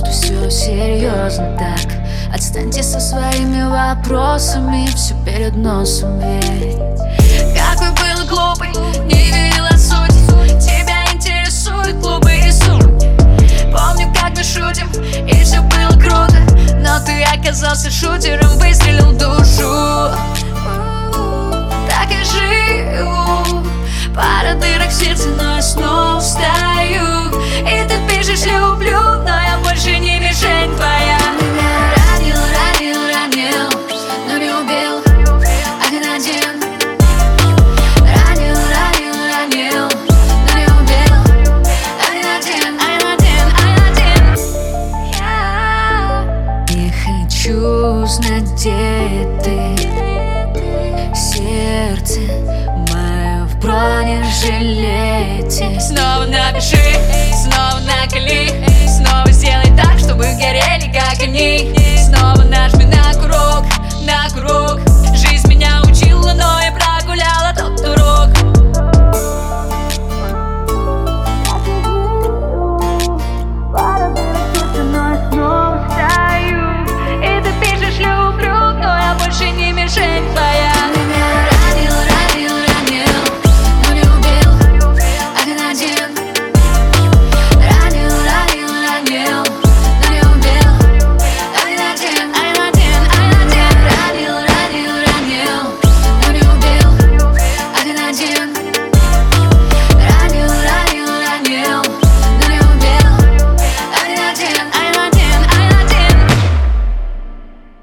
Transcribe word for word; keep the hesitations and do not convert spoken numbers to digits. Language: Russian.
что все серьезно так. Отстаньте со своими вопросами, все перед носом ведь. Какой был глупый, не видела суть. Тебя интересуют клубы и сумки. Помню, как мы шутим, и все было круто, но ты оказался шутером, выстрелил в душу. Так и живу, пара дырок в сердце, но я снова встаю. И ты пишешь «люблю», но я больше не мишень твоя. Меня ранил, ранил, ранил, но не убил. Один один. Ранил, ранил, ранил, но не убил. Один один, один один, один один. Я не хочу знать, где ты. Сердце мое в бронежилете. Снова напиши, снова накали, снова сделай так, чтобы горели, как они.